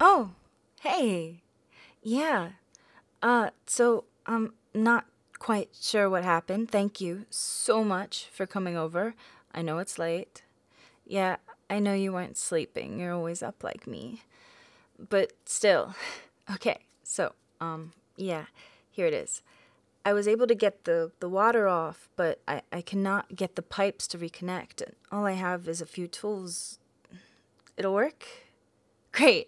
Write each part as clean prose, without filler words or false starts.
Oh, hey. Yeah. I'm not quite sure what happened. Thank you so much for coming over. I know it's late. Yeah, I know you weren't sleeping. You're always up like me. But still. Okay, yeah, here it is. I was able to get the water off, but I cannot get the pipes to reconnect. And all I have is a few tools. It'll work? Great.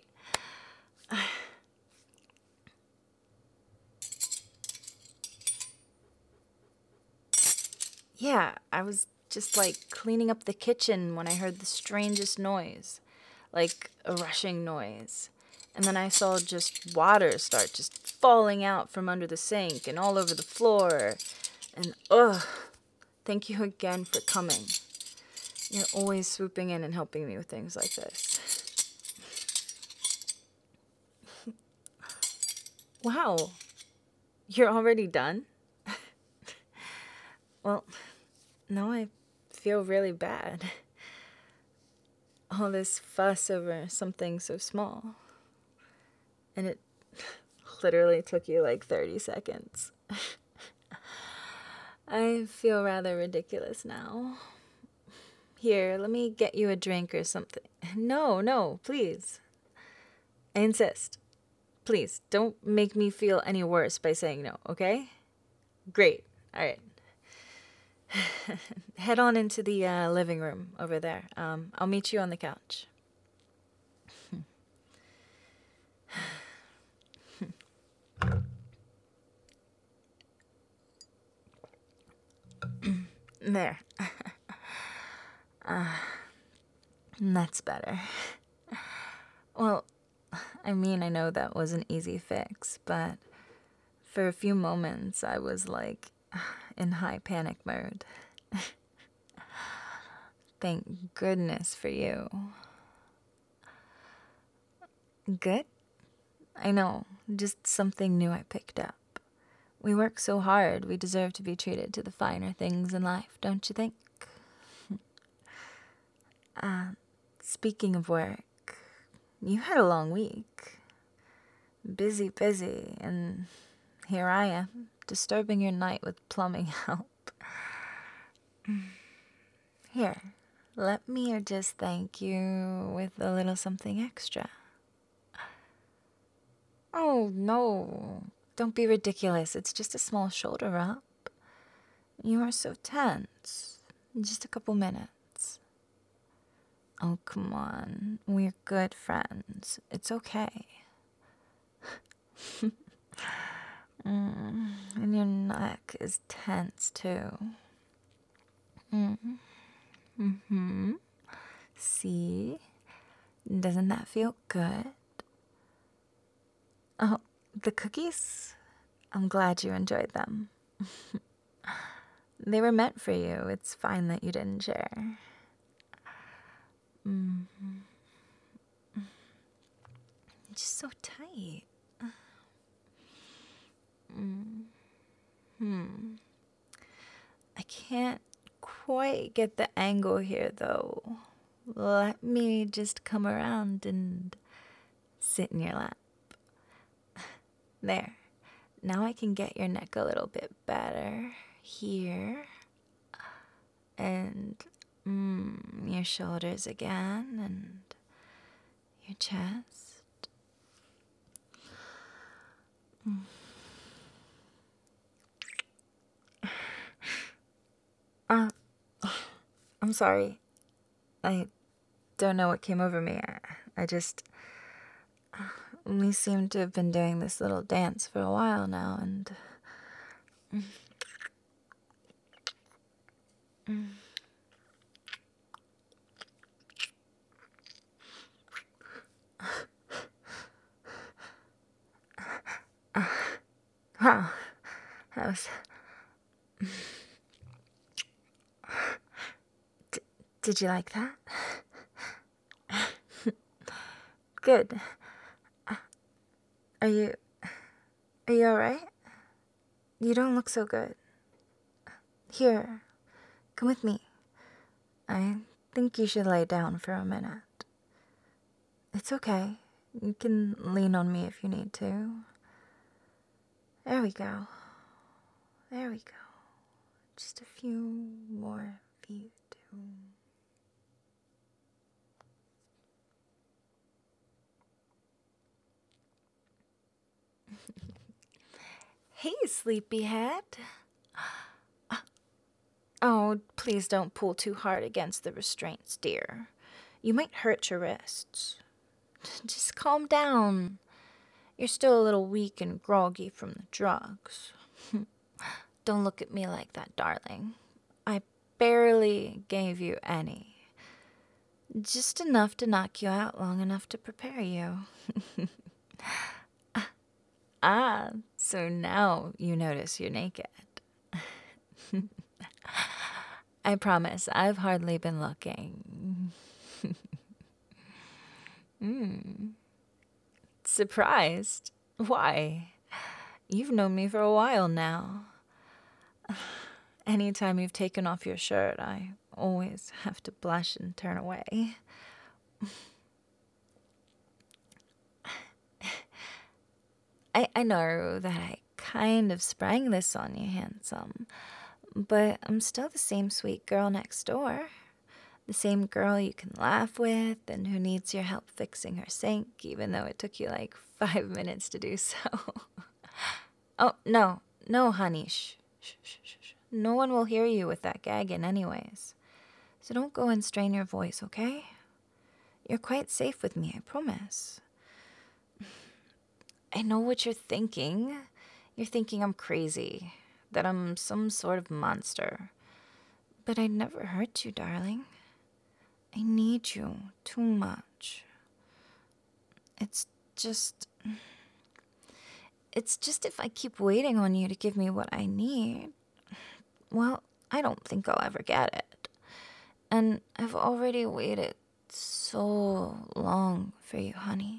Yeah, I was just like cleaning up the kitchen when I heard the strangest noise, like a rushing noise. And then I saw just water start just falling out from under the sink and all over the floor. And ugh, thank you again for coming. You're always swooping in and helping me with things like this. Wow, you're already done? Well, now I feel really bad. All this fuss over something so small. And it literally took you like 30 seconds. I feel rather ridiculous now. Here, let me get you a drink or something. No, no, please. I insist. Please, don't make me feel any worse by saying no, okay? Great. All right. Head on into the living room over there. I'll meet you on the couch. There. That's better. Well, I mean, I know that was an easy fix, but for a few moments I was like in high panic mode. Thank goodness for you. Good? I know, just something new I picked up. We work so hard, we deserve to be treated to the finer things in life, don't you think? Speaking of work, you had a long week. Busy, busy, and here I am, disturbing your night with plumbing help. Here, let me just thank you with a little something extra. Oh, no. Don't be ridiculous. It's just a small shoulder rub. You are so tense. Just a couple minutes. Oh, come on. We're good friends. It's okay. And your neck is tense, too. See? Doesn't that feel good? Oh, the cookies? I'm glad you enjoyed them. They were meant for you. It's fine that you didn't share. It's just so tight. I can't quite get the angle here, though. Let me just come around and sit in your lap. There. Now I can get your neck a little bit better. Here. And your shoulders again. And your chest. I'm sorry. I don't know what came over me. I just. We seem to have been doing this little dance for a while now, and. Wow. That was. Did you like that? Good. Are you. Are you alright? You don't look so good. Here. Come with me. I think you should lay down for a minute. It's okay. You can lean on me if you need to. There we go. There we go. Just a few more feet. Hey, sleepyhead. Oh, please don't pull too hard against the restraints, dear. You might hurt your wrists. Just calm down. You're still a little weak and groggy from the drugs. Don't look at me like that, darling. I barely gave you any. Just enough to knock you out long enough to prepare you. So now you notice you're naked. I promise, I've hardly been looking. Surprised? Why? You've known me for a while now. Anytime you've taken off your shirt, I always have to blush and turn away. I know that I kind of sprang this on you, handsome, but I'm still the same sweet girl next door. The same girl you can laugh with and who needs your help fixing her sink, even though it took you like 5 minutes to do so. Oh, no, honey, shh. No one will hear you with that gagging anyways. So don't go and strain your voice, okay? You're quite safe with me, I promise. I know what you're thinking. You're thinking I'm crazy, that I'm some sort of monster. But I'd never hurt you, darling. I need you too much. It's just if I keep waiting on you to give me what I need, well, I don't think I'll ever get it. And I've already waited so long for you, honey.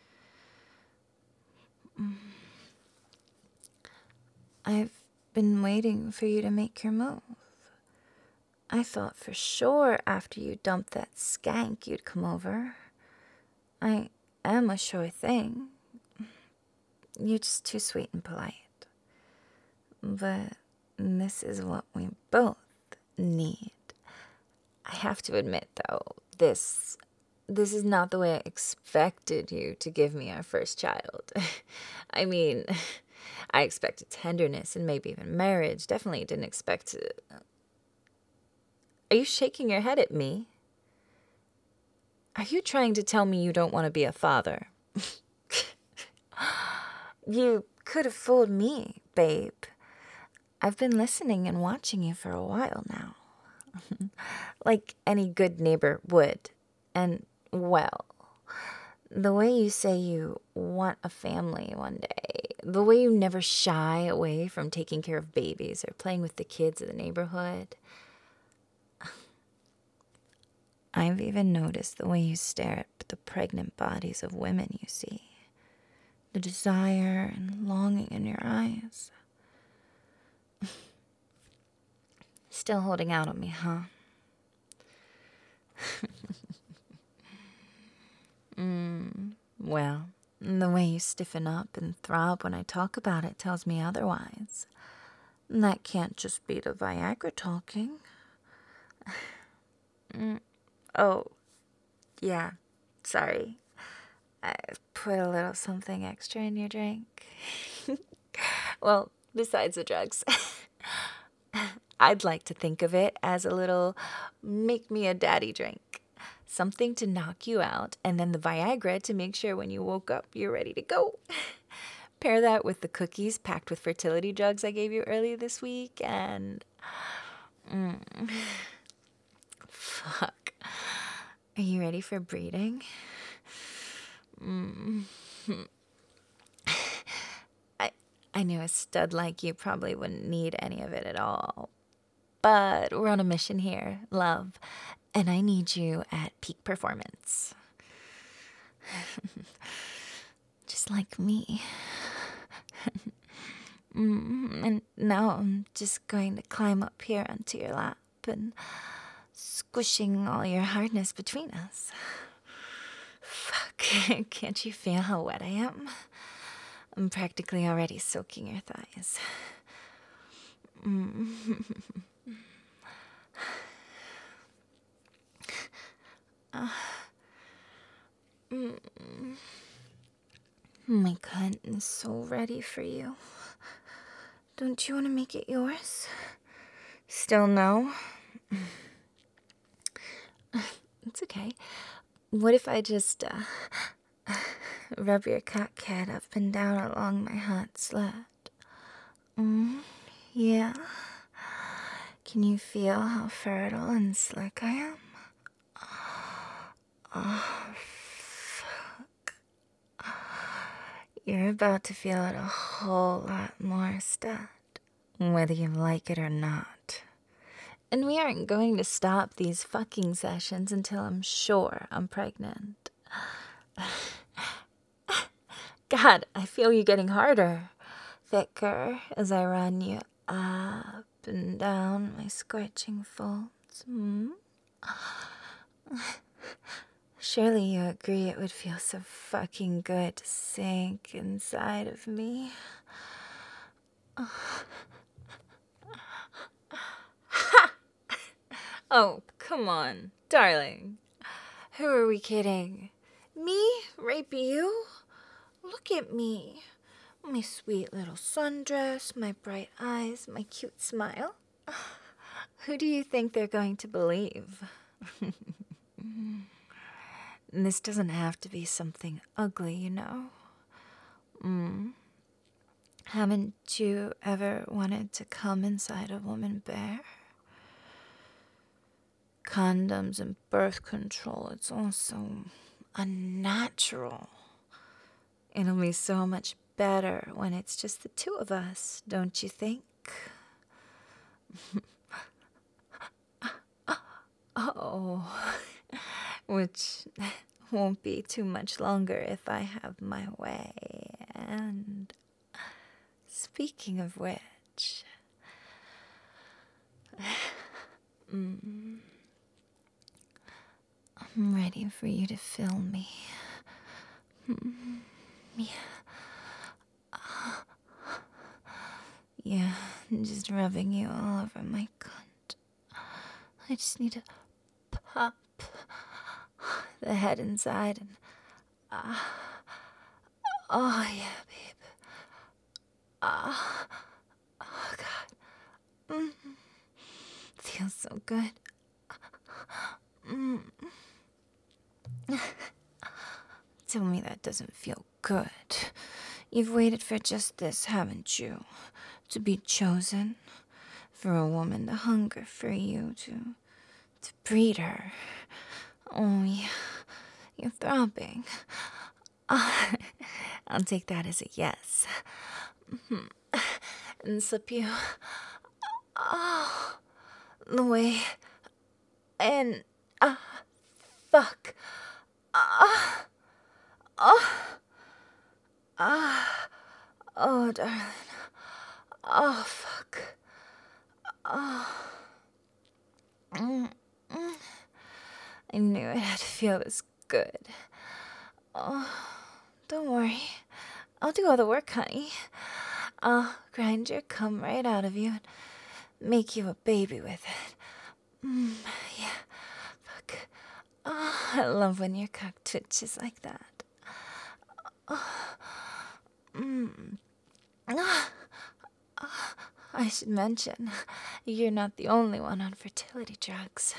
I've been waiting for you to make your move. I thought for sure after you dumped that skank you'd come over. I am a sure thing. You're just too sweet and polite. But this is what we both need. I have to admit, though, this is not the way I expected you to give me our first child. I mean, I expected tenderness and maybe even marriage. Definitely didn't expect to... Are you shaking your head at me? Are you trying to tell me you don't want to be a father? You could have fooled me, babe. I've been listening and watching you for a while now. Like any good neighbor would. And, well, the way you say you want a family one day, the way you never shy away from taking care of babies or playing with the kids of the neighborhood. I've even noticed the way you stare at the pregnant bodies of women you see. The desire and longing in your eyes. Still holding out on me, huh? Well, the way you stiffen up and throb when I talk about it tells me otherwise. That can't just be the Viagra talking. Oh, yeah, sorry. I put a little something extra in your drink. Well, besides the drugs. I'd like to think of it as a little make me a daddy drink. Something to knock you out, and then the Viagra to make sure when you woke up you're ready to go. Pair that with the cookies packed with fertility drugs I gave you earlier this week, and... Fuck. Are you ready for breeding? I knew a stud like you probably wouldn't need any of it at all. But we're on a mission here, love, and I need you at peak performance. Just like me. And now I'm just going to climb up here onto your lap and squishing all your hardness between us. Fuck. Can't you feel how wet I am? I'm practically already soaking your thighs. My cunt is so ready for you. Don't you want to make it yours? Still no? It's okay. What if I just, rub your cock head up and down along my hot slut? Yeah? Can you feel how fertile and slick I am? You're about to feel it a whole lot more, stud, whether you like it or not. And we aren't going to stop these fucking sessions until I'm sure I'm pregnant. God, I feel you getting harder, thicker, as I run you up and down my scorching folds. Surely you agree it would feel so fucking good to sink inside of me. Oh, come on, darling. Who are we kidding? Me rape you? Look at me. My sweet little sundress, my bright eyes, my cute smile. Who do you think they're going to believe? This doesn't have to be something ugly, you know? Haven't you ever wanted to come inside a woman bare? Condoms and birth control, it's all so unnatural. It'll be so much better when it's just the two of us, don't you think? Oh, which won't be too much longer if I have my way. And speaking of which, I'm ready for you to fill me. Yeah, I'm just rubbing you all over my cunt. I just need to pop the head inside and oh yeah, babe. Oh God. Feels so good. Tell me that doesn't feel good. You've waited for just this, haven't you? To be chosen. For a woman to hunger for you, to breed her. Oh, yeah. You're throbbing. I'll take that as a yes. And slip you the way and fuck. Oh, darling. Oh, fuck. I knew it had to feel this good. Oh, don't worry. I'll do all the work, honey. I'll grind your cum right out of you and make you a baby with it. Yeah, fuck. Oh, I love when your cock twitches like that. I should mention, you're not the only one on fertility drugs.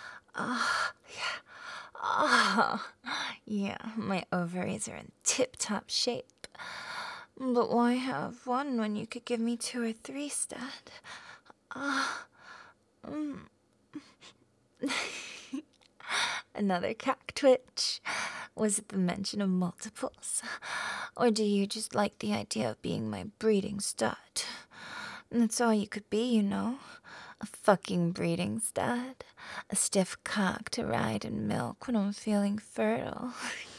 Yeah, my ovaries are in tip-top shape. But why have one when you could give me 2 or 3, stud? Another cock twitch. Was it the mention of multiples? Or do you just like the idea of being my breeding stud? That's all you could be, you know. A fucking breeding stud. A stiff cock to ride and milk when I'm feeling fertile.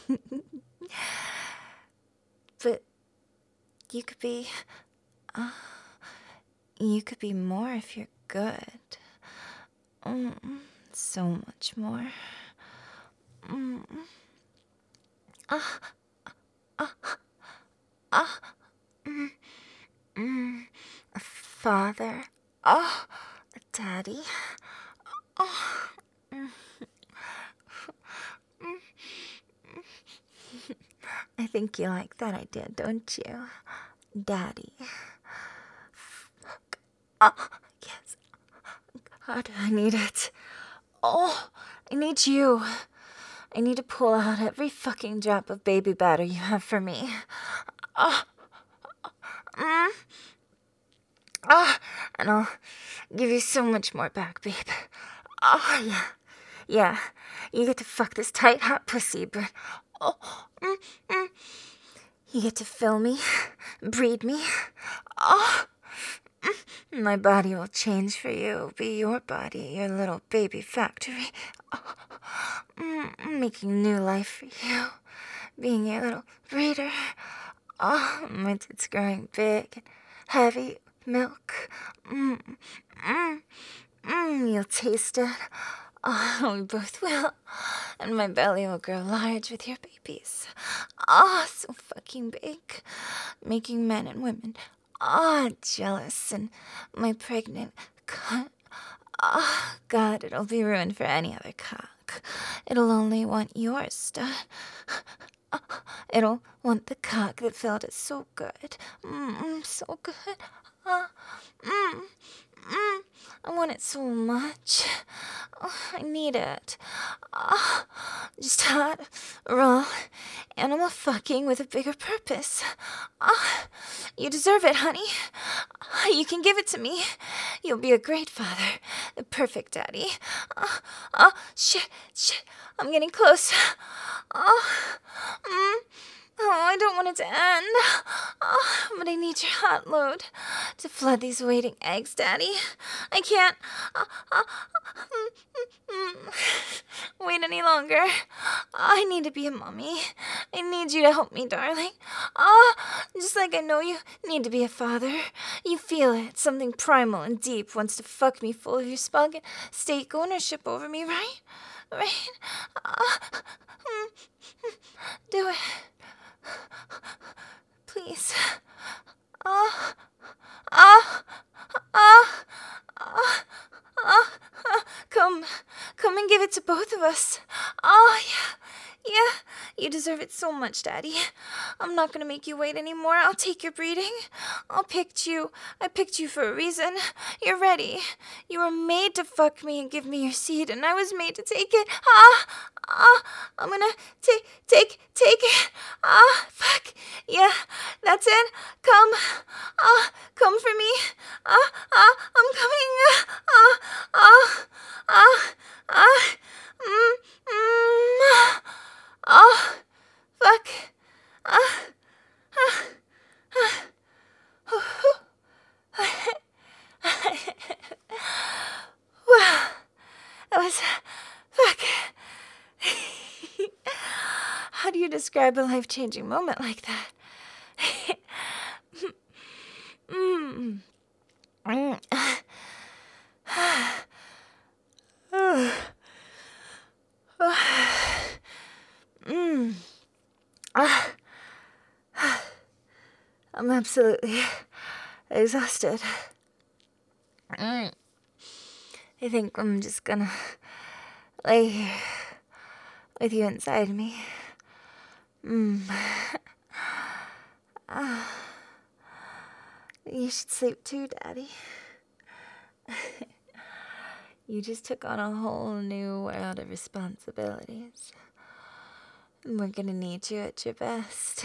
But you could be... you could be more if you're good. So much more. Father. Oh, Daddy. I think you like that idea, don't you? Daddy. Yes. God, I need it. Oh, I need you. I need to pull out every fucking drop of baby batter you have for me. And I'll give you so much more back, babe. Oh, yeah. Yeah. You get to fuck this tight, hot pussy, but... You get to fill me, breed me. My body will change for you, be your body, your little baby factory. Making new life for you, being your little breeder. My tits growing big and heavy milk. You'll taste it. We both will. And my belly will grow large with your babies. So fucking big. Making men and women, jealous. And my pregnant cunt. God, it'll be ruined for any other cock. It'll only want your stud. It'll want the cock that felt it so good. So good. I want it so much. I need it. Just hot, raw, animal fucking with a bigger purpose. You deserve it, honey. You can give it to me. You'll be a great father. The perfect daddy. Shit. I'm getting close. I don't want it to end. But I need your hot load to flood these waiting eggs, Daddy. I can't wait any longer. I need to be a mommy. I need you to help me, darling. Just like I know you need to be a father. You feel it. Something primal and deep wants to fuck me full of your spunk and stake ownership over me, right? Right? Do it. Please. Come and give it to both of us. Yeah, you deserve it so much, Daddy. I'm not gonna make you wait anymore. I'll take your breeding. I picked you for a reason. You're ready. You were made to fuck me and give me your seed, and I was made to take it. I'm gonna take it. Fuck. Yeah, that's it. Come for me. I'm coming. Fuck. Wow, that was... Fuck. How do you describe a life-changing moment like that? I'm absolutely exhausted. I think I'm just gonna lay here with you inside me. You should sleep too, Daddy. You just took on a whole new world of responsibilities. And we're gonna need you at your best.